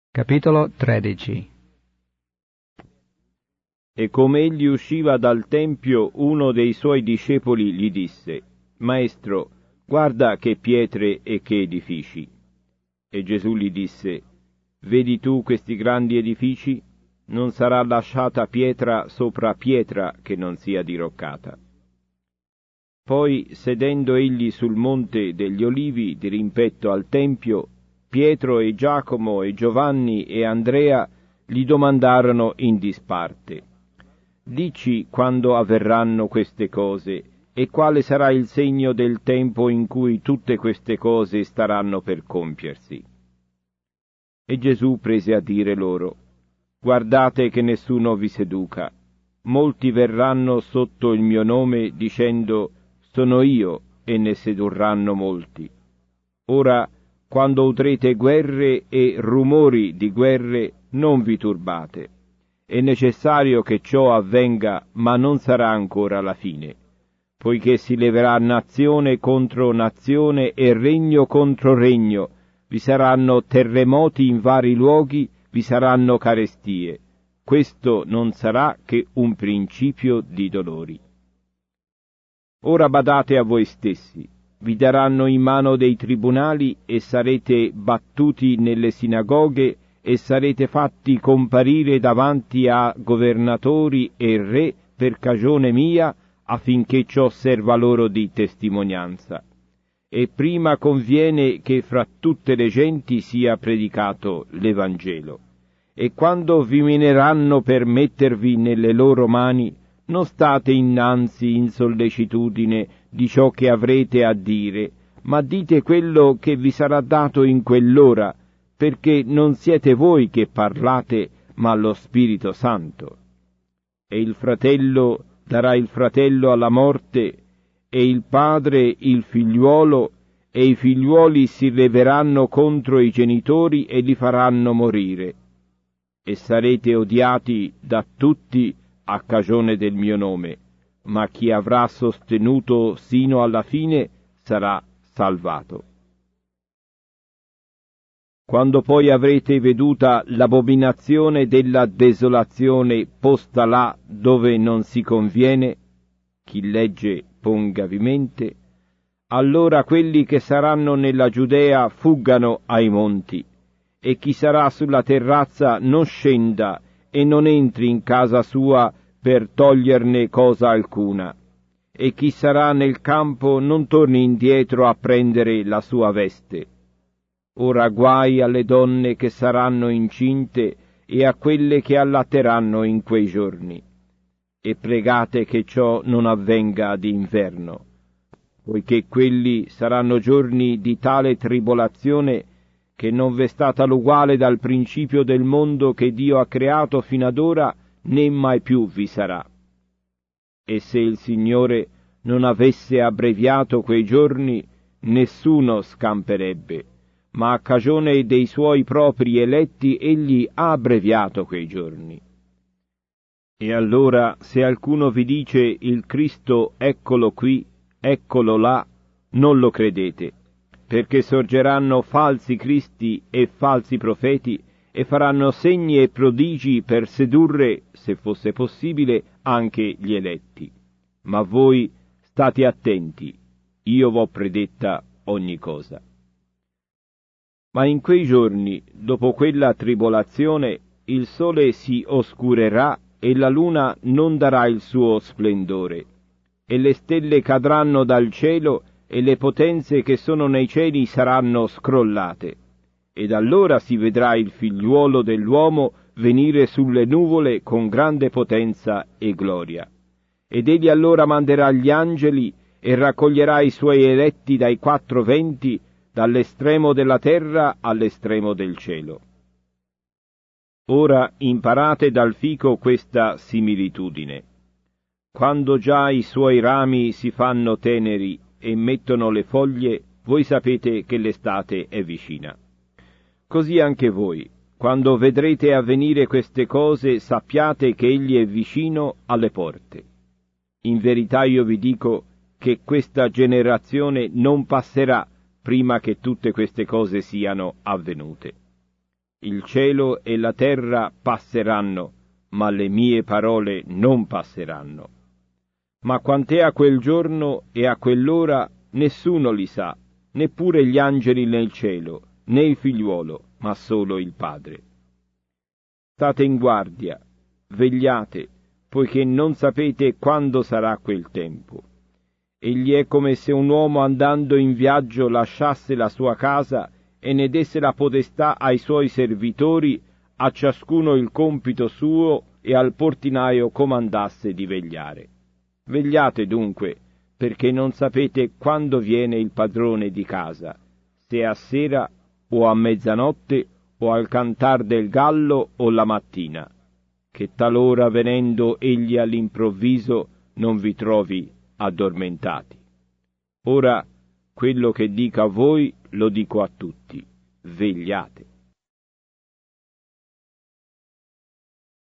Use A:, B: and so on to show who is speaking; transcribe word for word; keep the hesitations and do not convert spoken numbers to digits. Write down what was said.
A: Capitolo tredici.
B: E come egli usciva dal tempio, uno dei suoi discepoli gli disse: Maestro, guarda che pietre e che edifici. E Gesù gli disse: Vedi tu questi grandi edifici? Non sarà lasciata pietra sopra pietra che non sia diroccata. Poi, sedendo egli sul monte degli Olivi dirimpetto al tempio, Pietro e Giacomo e Giovanni e Andrea gli domandarono in disparte: Dici quando avverranno queste cose, e quale sarà il segno del tempo in cui tutte queste cose staranno per compiersi? E Gesù prese a dire loro: Guardate che nessuno vi seduca. Molti verranno sotto il mio nome dicendo: Sono io, e ne sedurranno molti. Ora, quando udrete guerre e rumori di guerre, non vi turbate. È necessario che ciò avvenga, ma non sarà ancora la fine, poiché si leverà nazione contro nazione e regno contro regno, vi saranno terremoti in vari luoghi, vi saranno carestie. Questo non sarà che un principio di dolori. Ora badate a voi stessi. Vi daranno in mano dei tribunali e sarete battuti nelle sinagoghe e sarete fatti comparire davanti a governatori e re per cagione mia, affinché ciò serva loro di testimonianza. E prima conviene che fra tutte le genti sia predicato l'Evangelo. E quando vi mineranno per mettervi nelle loro mani, non state innanzi in sollecitudine di ciò che avrete a dire, ma dite quello che vi sarà dato in quell'ora, perché non siete voi che parlate, ma lo Spirito Santo. E il fratello darà il fratello alla morte, e il padre il figliuolo, e i figliuoli si leveranno contro i genitori e li faranno morire. E sarete odiati da tutti a cagione del mio nome, ma chi avrà sostenuto sino alla fine sarà salvato. Quando poi avrete veduta l'abominazione della desolazione posta là dove non si conviene, chi legge pongavi mente, allora quelli che saranno nella Giudea fuggano ai monti, e chi sarà sulla terrazza non scenda e non entri in casa sua per toglierne cosa alcuna, e chi sarà nel campo non torni indietro a prendere la sua veste. Ora guai alle donne che saranno incinte e a quelle che allatteranno in quei giorni. E pregate che ciò non avvenga d'inverno, poiché quelli saranno giorni di tale tribolazione che non v'è stata l'uguale dal principio del mondo che Dio ha creato fino ad ora, né mai più vi sarà. E se il Signore non avesse abbreviato quei giorni, nessuno scamperebbe, ma a cagione dei suoi propri eletti egli ha abbreviato quei giorni. E allora, se alcuno vi dice il Cristo eccolo qui, eccolo là, non lo credete, perché sorgeranno falsi cristi e falsi profeti e faranno segni e prodigi per sedurre, se fosse possibile, anche gli eletti. Ma voi state attenti, io v'ho predetta ogni cosa. Ma in quei giorni, dopo quella tribolazione, il sole si oscurerà e la luna non darà il suo splendore, e le stelle cadranno dal cielo e le potenze che sono nei cieli saranno scrollate. Ed allora si vedrà il figliuolo dell'uomo venire sulle nuvole con grande potenza e gloria. Ed egli allora manderà gli angeli e raccoglierà i suoi eletti dai quattro venti, dall'estremo della terra all'estremo del cielo. Ora imparate dal fico questa similitudine. Quando già i suoi rami si fanno teneri e mettono le foglie, voi sapete che l'estate è vicina. Così anche voi, quando vedrete avvenire queste cose, sappiate che egli è vicino alle porte. In verità io vi dico che questa generazione non passerà prima che tutte queste cose siano avvenute. Il cielo e la terra passeranno, ma le mie parole non passeranno. Ma quant'è a quel giorno e a quell'ora, nessuno li sa, neppure gli angeli nel cielo, né il figliuolo, ma solo il Padre. State in guardia, vegliate, poiché non sapete quando sarà quel tempo. Egli è come se un uomo andando in viaggio lasciasse la sua casa e ne desse la potestà ai suoi servitori, a ciascuno il compito suo, e al portinaio comandasse di vegliare. Vegliate dunque, perché non sapete quando viene il padrone di casa, se a sera o a mezzanotte o al cantar del gallo o la mattina, che talora venendo egli all'improvviso non vi trovi addormentati. Ora, quello che dico a voi lo dico a tutti: vegliate.